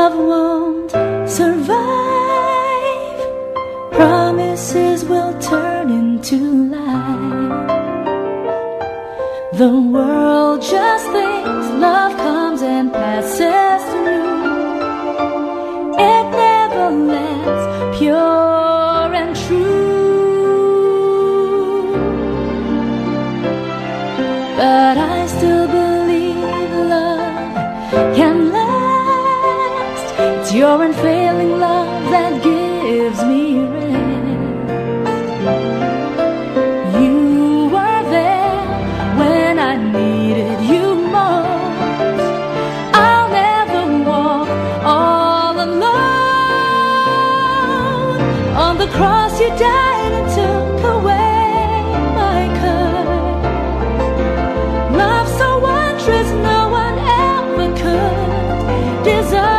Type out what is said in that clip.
love won't survive. Promises will turn into lies. The world just thinks love comes and passes through. It never lasts pure and true. But I still believe love can last. It's your unfailing love that gives me rest. You were there when I needed you most. I'll never walk all alone. On the cross you died and took away my curse. Love so wondrous no one ever could deserve.